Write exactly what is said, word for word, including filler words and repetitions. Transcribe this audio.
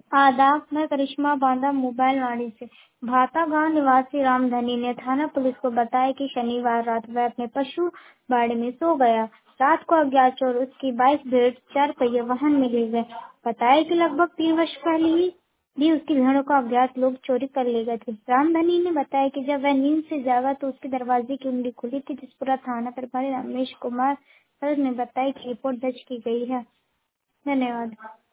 आदाब, मैं करिश्मा बांदा मोबाइल वाणी से। भाता गांव निवासी रामधनी ने थाना पुलिस को बताया कि शनिवार रात वह अपने पशु बाड़े में सो गया। रात को अज्ञात चोर उसकी बाईस भेड़ चार पहिया वाहन में ले गए। बताया कि लगभग तीन वर्ष पहले ही भी उसकी भेड़ों को अज्ञात लोग चोरी कर ले गए थे। रामधनी ने बताया कि जब वह नींद से जागा तो उसके दरवाजे की कुंडी खुली थी, जिसपुरा थाना प्रभारी रमेश कुमार ने बताया कि रिपोर्ट दर्ज की गई है। धन्यवाद।